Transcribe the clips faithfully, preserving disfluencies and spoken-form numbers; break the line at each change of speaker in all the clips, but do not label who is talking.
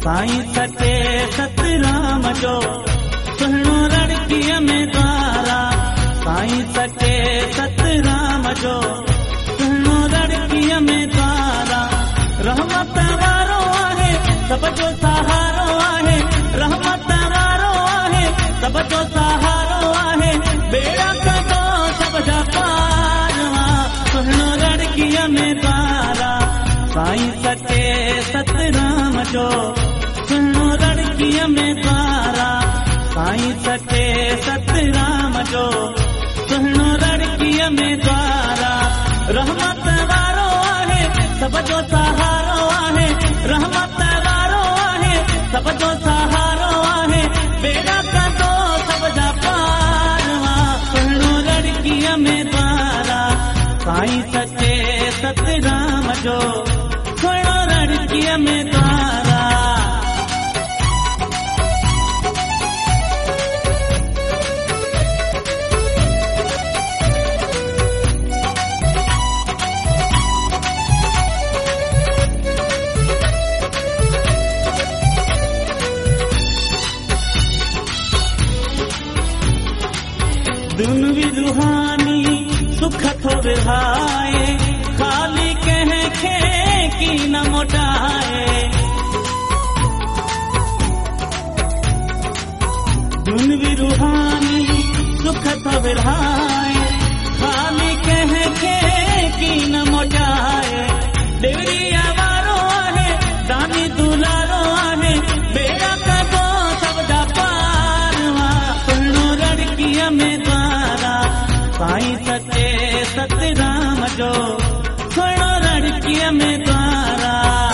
साईं सचे सतराम जो सुहिणो लड़कीअ में द्वारा। साईं सचे सतराम जो सुहिणो लड़कीअ में द्वारा। रहमत वारो आहे सब जो सहारो आहे। रहमत वारो आहे सब जो सहारो आहे। बेड़ा कढो सब जा पारवा सुहिणो लड़कीअ में द्वारा। साईं सचे सतराम जो सुहिणो लड़कीअ में द्वारा। साईं सचे सतराम जो सुहिणो लड़कीअ में द्वारा। रहमत वारो आहे सब जो सहारो आहे। रहमत वारो आहे सब जो सहारो आहे। बेड़ा कढो सब जा पारवा सुहिणो लड़कीअ में द्वारा। साईं सचे सतराम जो सुहिणो लड़कीअ में द्वारा। दुनवी रूहानी सुख थो विहाए। खाली कंहिंखे की न मोटाए। दुनवी रूहानी सुख थो विहाए। खाली कंहिंखे की न मोटाए। देवरिया वारो आहे दानी दुलारो आहे। बेड़ा कढो सब जा पारवा सुहिणो लड़कीअ में द्वारा। साईं सचे सतराम जो सुहिणो लड़कीअ में द्वारा।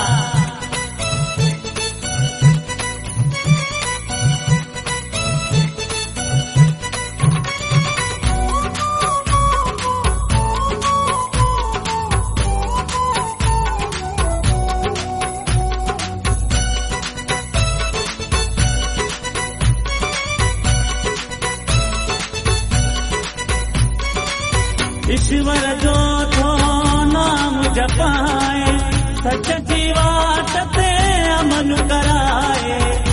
ईश्वर जो थो नाम जपाए। सच जी वाट ते अमल कराए।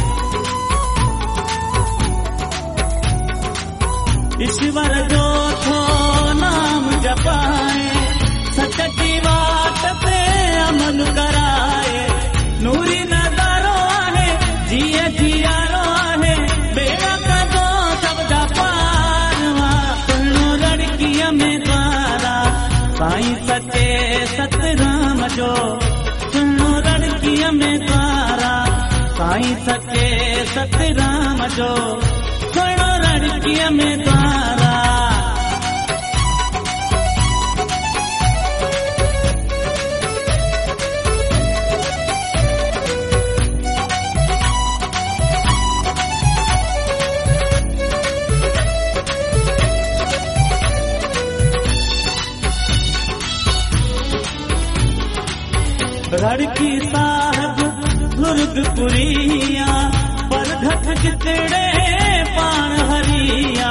ईश्वर जो थो नाम जपाए। सच जी वाट ते अमल कराए। नूरी नज़ारो आहे जिए जियारो आहे। बेड़ा कढो सब जा पारवा सुहिणो लड़कीअ में द्वारा। साईं सचे सतराम जो सुहिणो लड़कीअ में द्वारा। साईं सचे सतराम जो सुहिणो लड़कीअ में द्वारा। लड़की साहब गुरगपुरिया पर घट जितड़े पाण हरिया।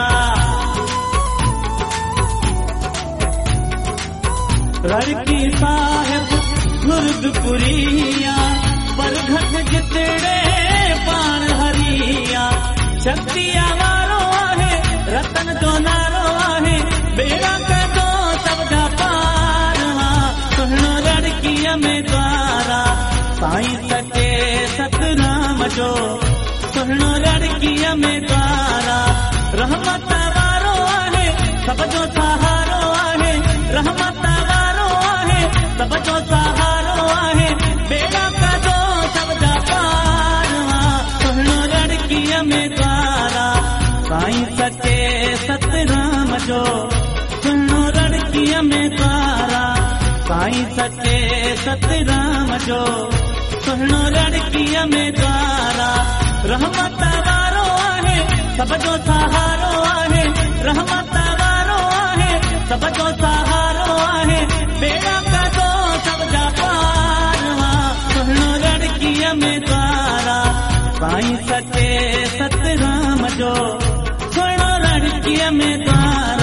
लड़की साहब गुरगपुरिया पर घट जितड़े पाण हरिया। शक्तिया वारो आहे रतन जो नारो आहे। बेड़ा कढो सब जा पारवा सुहिणो लड़कीअ में द्वारा। साईं सचे सतराम जो सुहिणो लड़कीअ में द्वारा। रहमत वारो आहे सब जो सहारो आहे। रहमत वारो आहे सब जो सहारो आहे। बेड़ा कढो सब जा पारवा सुहिणो लड़कीअ में द्वारा। साईं सचे सतराम जो सुहिणो लड़कीअ में द्वारा। साईं सचे सतराम जो सुहिणो लड़कीअ में द्वारा। रहमत वारो आहे सब जो सहारो आहे। रहमत वारो आहे सब जो सहारो आहे। बेड़ा कढो सब जा पारवा सुहिणो लड़कीअ में द्वारा। साईं सचे सतराम जो सुहिणो लड़कीअ में द्वारा।